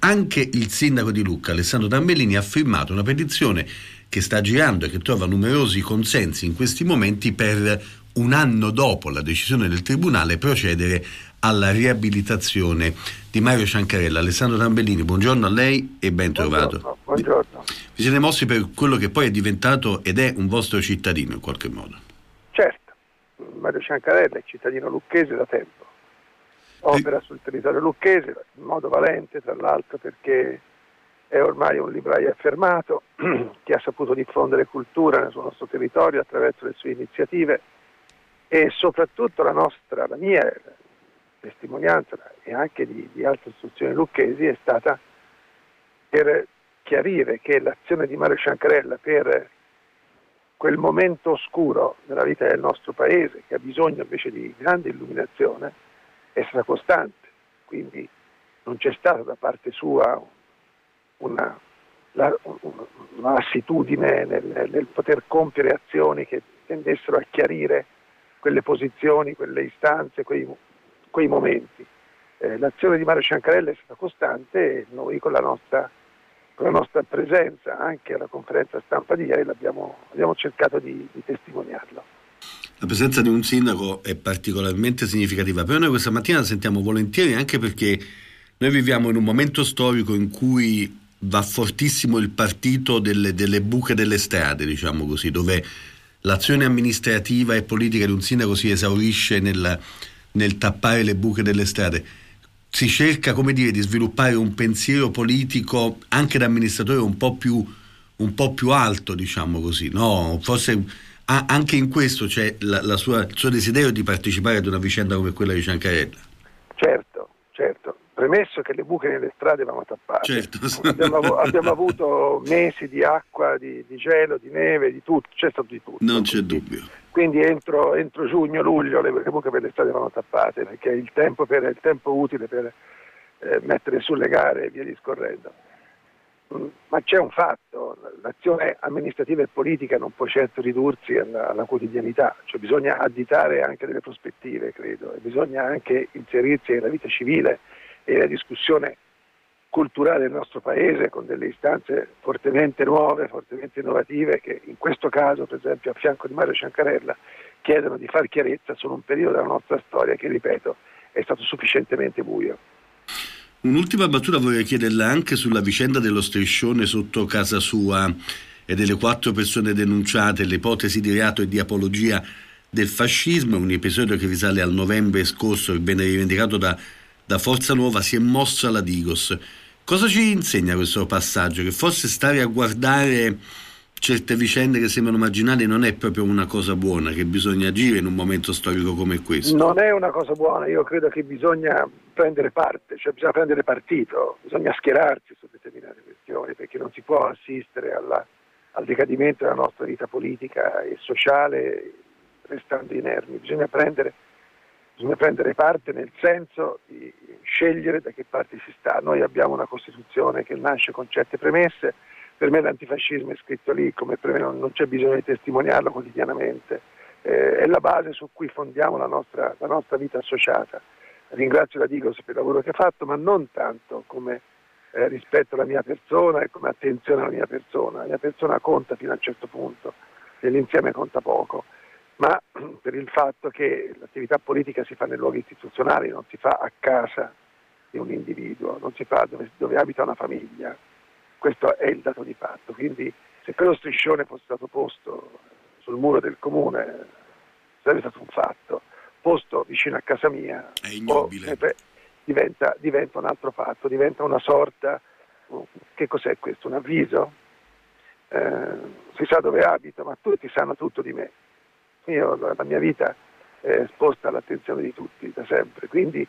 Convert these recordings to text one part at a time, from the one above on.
anche il sindaco di Lucca, Alessandro Tambellini, ha firmato una petizione che sta girando e che trova numerosi consensi in questi momenti per, un anno dopo la decisione del Tribunale, procedere alla riabilitazione di Mario Ciancarella. Alessandro Tambellini, buongiorno a lei e ben trovato. Buongiorno. Vi siete mossi per quello che poi è diventato ed è un vostro cittadino in qualche modo. Certo, Mario Ciancarella è cittadino lucchese da tempo, opera sul territorio lucchese in modo valente, tra l'altro, perché è ormai un libraio affermato che ha saputo diffondere cultura nel nostro territorio attraverso le sue iniziative, e soprattutto la mia testimonianza e anche di altre istituzioni lucchesi è stata per chiarire che l'azione di Mario Ciancarella per quel momento oscuro nella vita del nostro paese, che ha bisogno invece di grande illuminazione, è stata costante. Quindi non c'è stata da parte sua una lassitudine nel poter compiere azioni che tendessero a chiarire quelle posizioni, quelle istanze, quei momenti. L'azione di Mario Ciancarella è stata costante e noi con la nostra presenza anche alla conferenza stampa di ieri abbiamo cercato di testimoniarlo. La presenza di un sindaco è particolarmente significativa, però noi questa mattina la sentiamo volentieri anche perché noi viviamo in un momento storico in cui va fortissimo il partito delle buche delle strade, diciamo così, dove l'azione amministrativa e politica di un sindaco si esaurisce nel tappare le buche delle strade. Si cerca, di sviluppare un pensiero politico anche da amministratore un po' più alto, diciamo così, no? Forse anche in questo c'è il suo desiderio di partecipare ad una vicenda come quella di Ciancarella. Certo. Premesso che le buche nelle strade vanno tappate. Certo. Abbiamo avuto mesi di acqua, di gelo, di neve, di tutto, c'è stato di tutto. Non c'è dubbio. Quindi entro giugno, luglio le buche per le strade vanno tappate, perché è il tempo utile per mettere sulle gare e via discorrendo. Ma c'è un fatto, l'azione amministrativa e politica non può certo ridursi alla quotidianità, cioè bisogna additare anche delle prospettive, credo, e bisogna anche inserirsi nella vita civile e nella discussione culturale del nostro paese con delle istanze fortemente nuove, fortemente innovative, che in questo caso, per esempio, a fianco di Mario Ciancarella, chiedono di far chiarezza su un periodo della nostra storia che, ripeto, è stato sufficientemente buio. Un'ultima battuta vorrei chiederla anche sulla vicenda dello striscione sotto casa sua e delle 4 persone denunciate, l'ipotesi di reato e di apologia del fascismo, un episodio che risale al novembre scorso e viene rivendicato da Forza Nuova. Si è mossa la Digos. Cosa ci insegna questo passaggio? Che forse stare a guardare certe vicende che sembrano marginali non è proprio una cosa buona, che bisogna agire in un momento storico come questo. Non è una cosa buona, io credo che bisogna prendere parte, cioè bisogna prendere partito, bisogna schierarsi su determinate questioni, perché non si può assistere al decadimento della nostra vita politica e sociale restando inermi. Bisogna prendere parte nel senso di scegliere da che parte si sta. Noi abbiamo una Costituzione che nasce con certe premesse. Per me l'antifascismo è scritto lì, come per me non c'è bisogno di testimoniarlo quotidianamente, è la base su cui fondiamo la nostra vita associata. Ringrazio la Digos per il lavoro che ha fatto, ma non tanto come rispetto alla mia persona e come attenzione alla mia persona. La mia persona conta fino a un certo punto e l'insieme conta poco, ma per il fatto che l'attività politica si fa nei luoghi istituzionali, non si fa a casa di un individuo, non si fa dove abita una famiglia. Questo è il dato di fatto, quindi se quello striscione fosse stato posto sul muro del comune sarebbe stato un fatto, posto vicino a casa mia è ignobile. Diventa un altro fatto, diventa una sorta, che cos'è questo? Un avviso? Si sa dove abito, ma tutti sanno tutto di me. La mia vita è esposta all'attenzione di tutti da sempre, quindi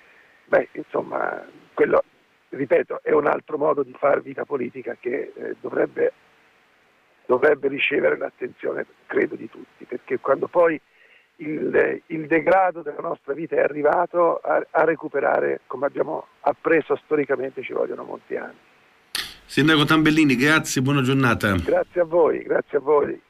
quello, ripeto, è un altro modo di fare vita politica che dovrebbe ricevere l'attenzione, credo, di tutti, perché quando poi il degrado della nostra vita è arrivato, a recuperare, come abbiamo appreso storicamente, ci vogliono molti anni. Sindaco Tambellini, grazie, buona giornata. Grazie a voi.